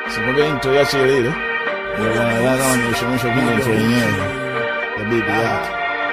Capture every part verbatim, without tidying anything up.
Sipoga into ya chile. Ndio nionyesha vile into yenyewe. Ya bibi yake.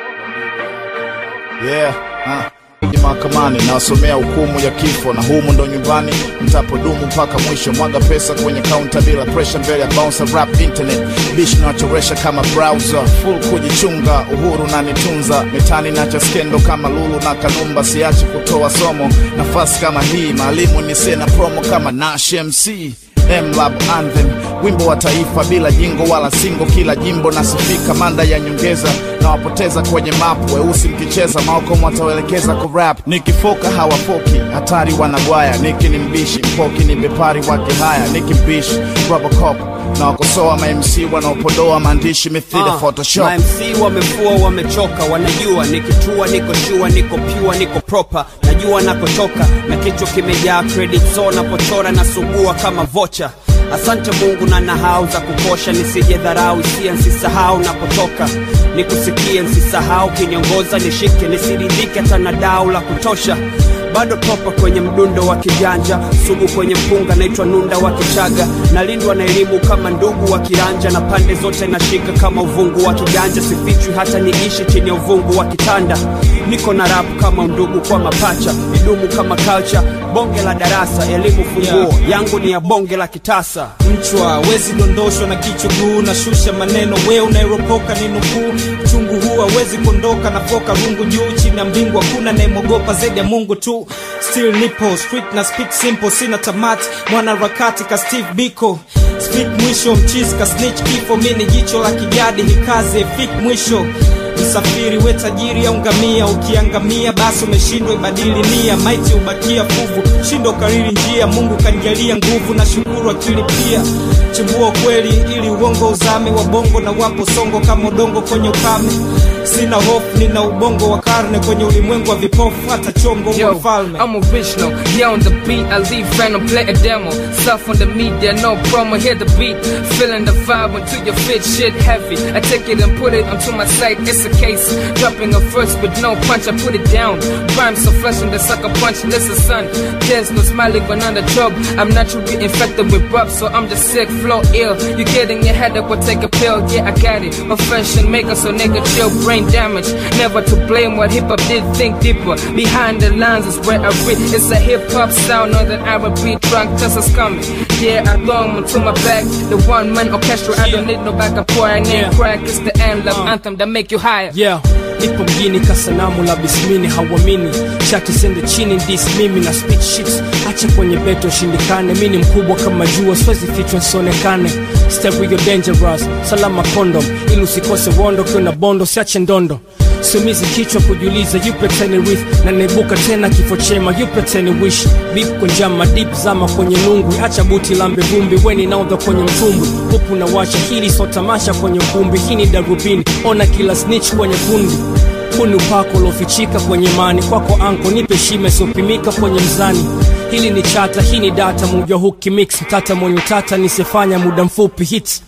Yeah, ha. Mahakamani nasomea hukumu ya kifo na humu ndo nyumbani mtapodumu mpaka mwisho. Mwaga pesa kwenye counter bila pressure mbele ya bouncer rap internet bish nachoresha kama browser full kujichunga uhuru na nitunza mitani nacha skendo kama Lulu na Kanumba. Siachi kutoa somo nafasi kama hii maalimu ni sena promo kama Nash M C M-Lab Anthem, wimbo wa taifa bila jingo wala singo. Kila jimbo nasifika manda ya nyongeza na wapoteza kwenye mapu. Weusi mkicheza maoko mwatawelekeza ku rap. Nikifoka hawafoki, hatari wanagwaya. Niki ni mbishi, mpoki ni bepari wake haya. Niki mbishi, Robocop na wakosoa ma M C wanaopodoa maandishi mithili uh, Photoshop. Ma M C wamefua wamechoka, wanajua nikitua niko shua niko pure niko proper. Najua nakotoka na kichwa kimejaa credit so napochora na sugua kama vocha. Asante Mungu na nahau za kukosha nisije dharau isia nsisahau napotoka. Nikusikie nsisahau kiniongoza nishike nisiridhike tana dau la kutosha. Bado proper kwenye mdundo wa kijanja, sugu kwenye mpunga naitwa Nunda wa Kichaga. Nalindwa na elimu kama ndugu wa kiranja na pande zote nashika kama uvungu wa kiganja. Sifichwi hata niishi chini ya uvungu wa kitanda. Niko na rap kama ndugu kwa mapacha, idumu kama culture, bonge la darasa, elimu funguo, yeah. Yangu ni ya bonge la kitasa. Mchwa, wezi dondoshwa na kichwa guu, na shusha maneno, we unairopoka ni nukuu. Chungu huwa wezi kondoka na foka rungu juu, chini ya mbingu hakuna naimogopa zaidi ya Mungu tu. Still nipo, street na speak simple, sina tamati, mwana rakati ka Steve Biko. Speak mwisho, mchizi ka snitch kifo, mini jicho la kijadi, hikaze, fik mwisho. Msafiri we tajiri au ngamia, ukiangamia basi umeshindwa ibadili nia. Maiti ubakia fuvu, shindo kariri njia, Mungu kanijalia nguvu na shukuru akili pia. Chimbua kweli ili uongo uzame, wabongo na wapo songo kama udongo kwenye ukame. Sina hofu nina ubongo wa karne kwenye ulimwengu wa vipofu hata chongo wa falme. I'm original, yeah on the beat, I leave random, play a demo. Stuff on the media, no promo, hear the beat. Feeling the vibe until your fit shit heavy. I take it and put it onto my site, it's a case. Dropping a verse with no punch, I put it down. Rhymes so flesh and the sucker punch, listen son. There's no smiling when on the job. I'm naturally infected with rub, so I'm just sick, flow ill. You getting your head up or take a pill, yeah I got it. Profession maker, so nigga chill, brain damage. Never to blame what hip-hop did, think deeper. Behind the lines is where I read. It's a hip-hop sound, not an R&B drunk, just as coming. Yeah, I throw to my back. The one-man orchestra, I don't need no backup boy. I name crack, it's the anthem, anthem that make you higher. Yeah, nipo mjini kasanamu la bismini hawamini. Shati sende chini dis mimi na speech shits. Acha kwenye beto shindikane, mini mkubwa kama jua, swezi fichwa nsonekane. Stereo dangerous, salama condom, ili usikose wondo kuna bondo, siache ndondo. Sumizi kichwa kujuliza, you pretend with na nebuka tena kifo chema, you pretend wish. Beep kunjama, deep zama kwenye nungwi, acha buti lambe vumbi, weni naudha kwenye mtumbwi. Hupu na washa hili so tamasha kwenye ukumbi, hini darubini, ona kila snitch kwenye kundi. Kuni upako lofichika kwenye mani, kwako anko nipe shime siopimika kwenye mzani. Hili ni chata, hii ni data, mujwa huki mix, mtata mwenye tata nisifanya muda mfupi hits.